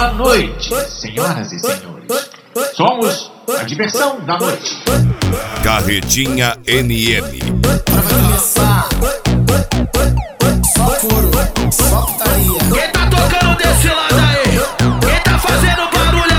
da noite, senhoras e senhores. Somos a diversão da noite. Carretinha NM. Vai começar. Só couro, só putaria. Quem tá tocando desse lado aí? Quem tá fazendo barulho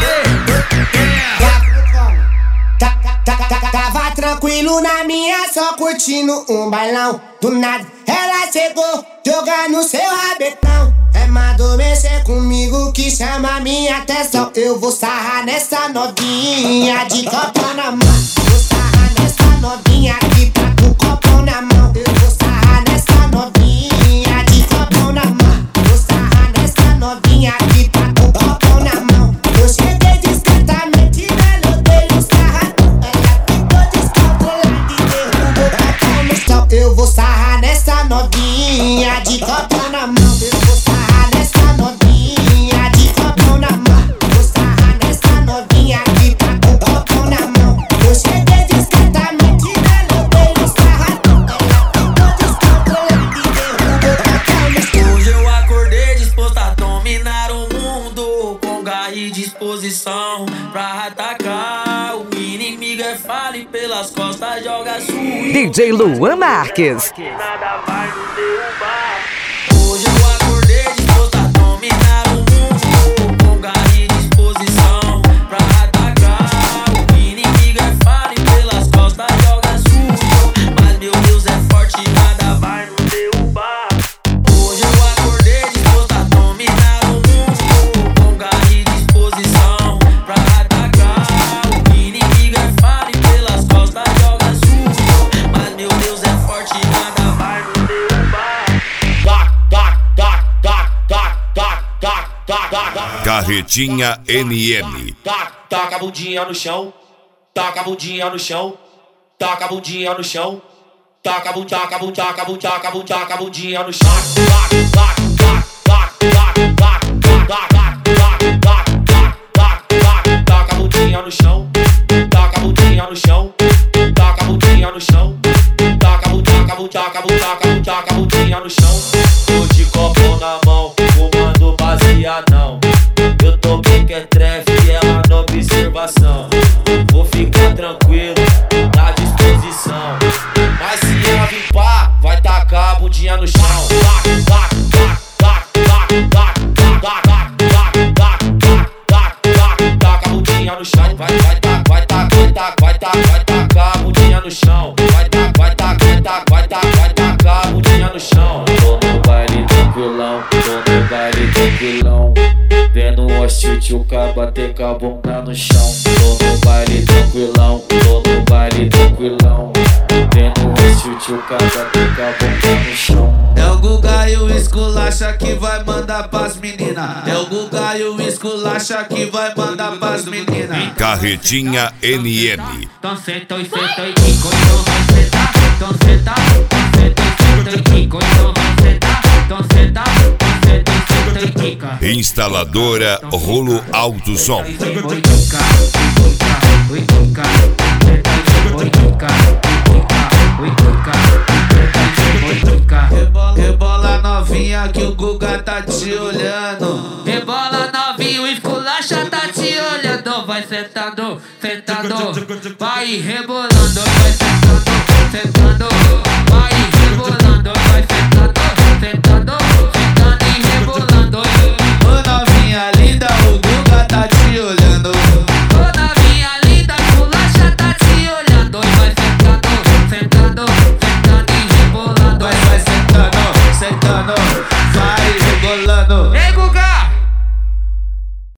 aí? Tava tranquilo na minha, só curtindo um bailão. Do nada ela chegou, jogando seu rabetão. É mandou mexer comigo que chama minha atenção. Eu vou sarrar nessa novinha de copo na mão. Vou sarrar nessa novinha que tá com copo na mão. Eu vou sarrar nessa novinha de copo na mão. Vou sarrar nessa novinha que tá com copo na mão. Eu cheguei discretamente, melodei o sarradão. Ela ficou descontrolada e derrubou o copo no chão. Eu vou sarrar nessa novinha de copo na mão. Eu vou sarrar nessa novinha de copo na mão. Vou sarrar nessa novinha que tá com copo na mão. Eu cheguei discretamente, melodei o sarradão. Ela ficou descontrolada e derrubou o copo no chão. Hoje eu acordei disposto a dominar o mundo, com garra e disposição pra atacar. O inimigo é falha e pelas costas joga sujo. DJ Luan Marques. Nada vai nos derrubar. Hoje eu acordei disposto a dominar o mundo, com garra e disposição pra atacar. O inimigo é falha e pelas costas joga sujo. Mas meu Deus é forte, nada vai nos derrubar. Hoje eu acordei disposto a dominar o mundo, com garra e disposição pra atacar. O inimigo é falha e pelas costas joga sujo. Mas meu Deus é forte, nada vai nos derrubar. Carretinha NM. Taca a bundinha no chão, taca a bundinha no chão, taca a bundinha no chão, taca a bundinha no chão, taca a bundinha no chão, taca a bundinha no chão, taca a bundinha no chão, taca a bundinha no chão, taca a bundinha no chão. Tô de copo na mão, fumando baseadão. Eu tô bem que é trefe e ela na observação. Vou ficar tranquilo, na disposição. Mas se ela vir pá, vai tacar a bundinha no chão. Taca a bundinha no chão. Vai tacar a bundinha no chão. Vai tacar a bundinha no chão. Tô no baile tranquilão, tô no baile tranquilão. Vendo o tio bater com a bunda no chão. Tô no baile tranquilão, tô no baile tranquilão. Vendo o tio bater com a bunda no chão. É o Guga e o esculacha que vai mandar pras meninas. É o Guga e o esculacha que vai mandar pras meninas. Carretinha NM. Então senta e senta e quico, então vai sentar. Então senta e quico, então vai sentar. Então senta e quica. Instaladora Rolo Alto Som. Rebola novinha que o Guga tá te olhando. Rebola novinho, o esculacha tá te olhando. Vai sentando, sentando. Vai rebolando, vai sentando, sentando. Vai rebolando, vai sentando, sentando. Sentando e rebolando. Ô novinha linda, o Guga tá te olhando. Ô novinha linda, o esculacha tá te olhando. Vai sentando, sentando. Sentando e rebolando. Vai sentando, sentando.